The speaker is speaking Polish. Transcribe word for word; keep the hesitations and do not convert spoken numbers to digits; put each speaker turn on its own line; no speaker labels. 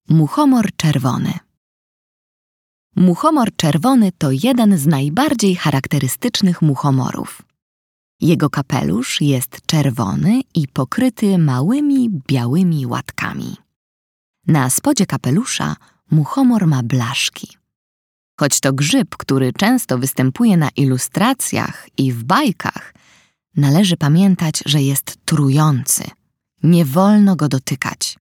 Muchomor czerwony. Muchomor czerwony to jeden z najbardziej charakterystycznych muchomorów. Jego kapelusz jest czerwony i pokryty małymi białymi łatkami. Na spodzie kapelusza muchomor ma blaszki. Choć to grzyb, który często występuje na ilustracjach i w bajkach, należy pamiętać, że jest trujący. Nie wolno go dotykać.